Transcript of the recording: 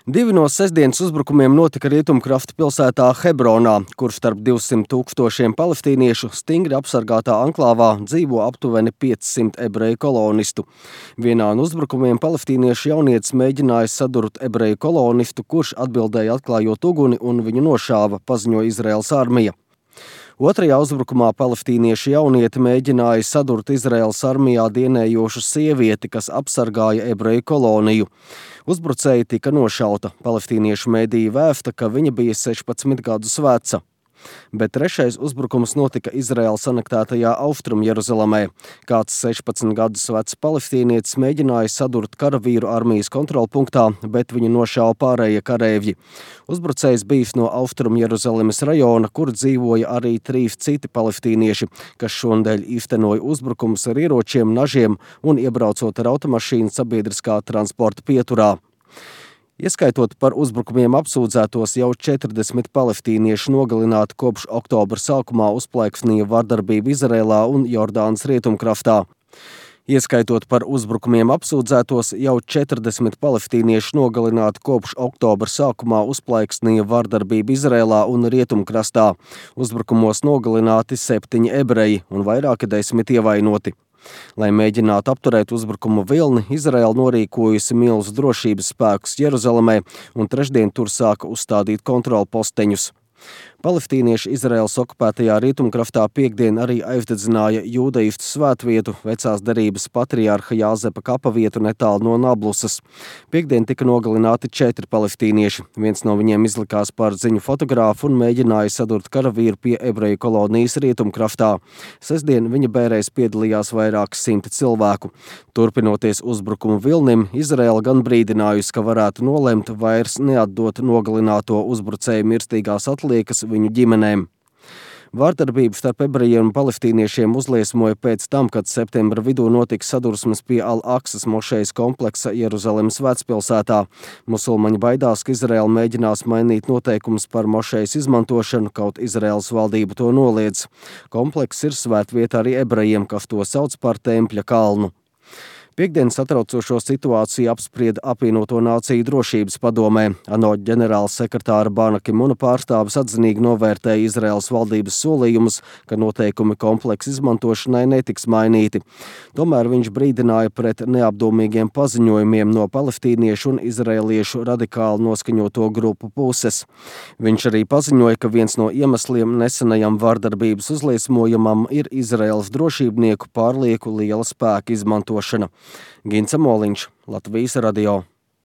Divi no sestdienas uzbrukumiem notika Rietumkrasta pilsētā Hebronā, kur starp 200 000 palestīniešu stingri apsargātā anklāvā dzīvo aptuveni 500 ebreju kolonistu. Vienā no uzbrukumiem palestīniešu jaunietis mēģināja sadurt ebreju kolonistu, kurš atbildēja atklājot uguni un viņu nošāva, paziņoja Izraēlas armija. Otrajā uzbrukumā palestīniešu jaunieti mēģināja sadurt Izraēlas armijā dienējošu sievieti, kas apsargāja ebreju koloniju. Uzbrucēji tika nošauta. Palestīniešu mediji vēsta, ka viņa bija 16 gadus veca. Bet trešais uzbrukums notika Izraēlas anektētajā Austrumjeruzalemē. Kāds 16 gadus vecs palestīnietis mēģināja sadurt karavīru armijas kontrolpunktā, bet viņu nošāva pārējie kareivji. Uzbrucējs bijis no Austrumjeruzalemes rajona, kur dzīvoja arī 3 citi palestīnieši, kas šonedēļ īstenoja uzbrukumus ar ieročiem, nažiem un iebraucot ar automašīnu sabiedriskā transporta pieturā. Ieskaitot par uzbrukumiem apsūdzētos, jau 40 palestīnieši nogalināti kopš oktobra sākumā uzplaiksnīja vardarbība Izrēlā un Jordānas rietumkrastā. Ieskaitot par uzbrukumiem apsūdzētos, jau 40 palestīnieši nogalināti kopš oktobra sākumā uzplaiksnīja vardarbība Izrēlā un rietumkrastā. Uzbrukumos nogalināti 7 ebreji un vairāki 10 ievainoti. Lai mēģinātu apturēt uzbrukumu vilni, Izraēla norīkojusi milzu drošības spēkus Jeruzalemē un trešdien tur sāka uzstādīt kontrolposteņus. Palestīnieši Izraēlas okupētajā Rietumkrastā piektdien arī aizdedzināja jūdaistu svētvietu, vecās derības patriārha Jāzepa kapa vietu netālu no Nablusas. Piektdien tika nogalināti 4 palestīnieši. Viens no viņiem izlikās par ziņu fotogrāfu un mēģināja sadurt karavīru pie ebreju kolonijas Rietumkrastā. Sestdien viņa bērēs piedalījās vairāk 100 cilvēku. Turpinoties uzbrukumu vilnim, Izraēla gan brīdinājusi, ka varētu nolemt vairs neatdot nogalināto uzbrucēju mirstīgās atliekas viņu ģimenēm. Vārdarbību starp ebrejiem un palestīniešiem uzliesmoja pēc tam, kad septembra vidū notika sadursmes pie Al-Aksas mošejas kompleksa Jeruzalemes vecpilsētā. Musulmaņi baidās, ka Izraēla mēģinās mainīt noteikumus par mošejas izmantošanu, kaut Izraēlas valdība to noliedz. Komplekss ir svētvieta arī ebrejiem, kas to sauc par Tempļa kalnu. Piektdien satraucošo situāciju apsprieda apvienoto nāciju drošības padomē. ANO ģenerāls sekretāra Bana Ki-muna pārstāvis atzinīgi novērtēja Izraēlas valdības solījumus, ka noteikumi kompleksa izmantošanai netiks mainīti. Tomēr viņš brīdināja pret neapdomīgiem paziņojumiem no palestīniešu un izraēliešu radikāli noskaņoto grupu puses. Viņš arī paziņoja, ka viens no iemesliem nesenajam vardarbības uzliesmojumam ir Izraēlas drošībnieku pārlieku liela spēka izmantošana. Gints Moliņš, Latvijas radio.